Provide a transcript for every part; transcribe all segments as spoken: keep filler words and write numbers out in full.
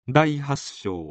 だいはち章。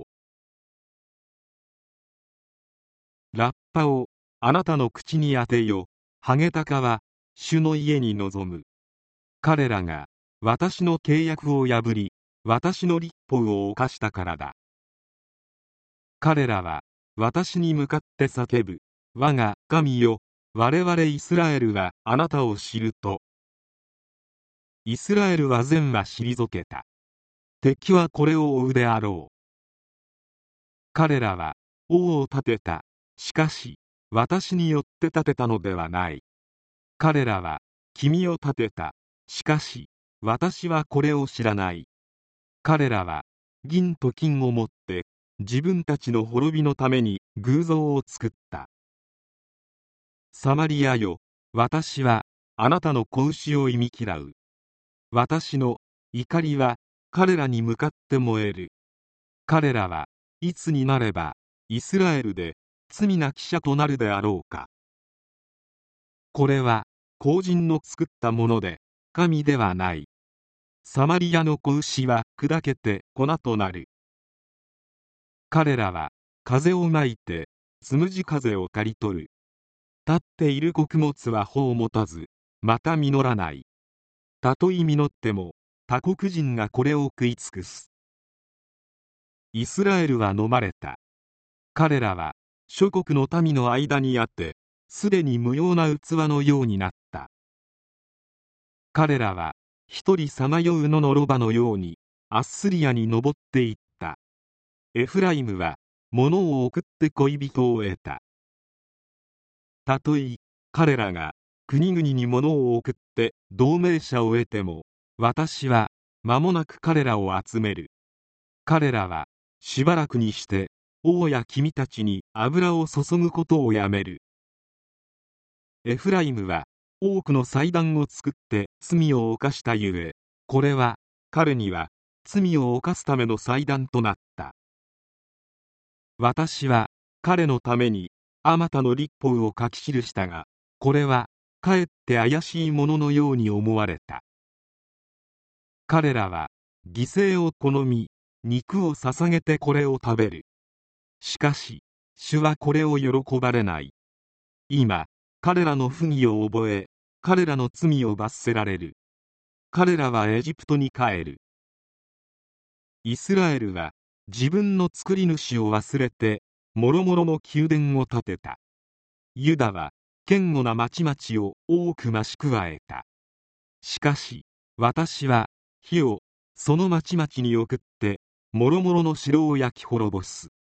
ラッパをあなたの口に当てよ。ハゲタカは主の家に臨む。彼らが私の契約を破り、私の律法を犯したからだ。彼らは私に向かって叫ぶ。我が神よ、我々イスラエルはあなたを知ると。イスラエルは善は退けた。敵はこれを追うであろう。彼らは王を立てた。しかし私によって立てたのではない。彼らは君を立てた。しかし私はこれを知らない。彼らは銀と金を持って自分たちの滅びのために偶像を作った。サマリアよ、私はあなたの子牛を忌み嫌う。私の怒りは彼らに向かって燃える。彼らはいつになればイスラエルで罪な記者となるであろうか。これは後人の作ったもので神ではない。サマリアの子牛は砕けて粉となる。彼らは風をまいてつむじ風を刈り取る。立っている穀物は穂を持たず、また実らない。たとえ実っても他国人がこれを食い尽くす。イスラエルは飲まれた。彼らは諸国の民の間にあってすでに無用な器のようになった。彼らは一人さまよう野のロバのようにアッスリアに登っていった。エフライムは物を送って恋人を得た。たとえ彼らが国々に物を送って同盟者を得ても、私は間もなく彼らを集める。彼らはしばらくにして王や君たちに油を注ぐことをやめる。エフライムは多くの祭壇を作って罪を犯したゆえ、これは彼には罪を犯すための祭壇となった。私は彼のためにあまたの律法を書き記したが、これはかえって怪しいもののように思われた。彼らは犠牲を好み、肉を捧げてこれを食べる。しかし主はこれを喜ばれない。今彼らの不義を覚え、彼らの罪を罰せられる。彼らはエジプトに帰る。イスラエルは自分の作り主を忘れてもろもろの宮殿を建てた。ユダは堅固な町々を多く増し加えた。しかし私は火をその町々に送ってもろもろの城を焼き滅ぼす。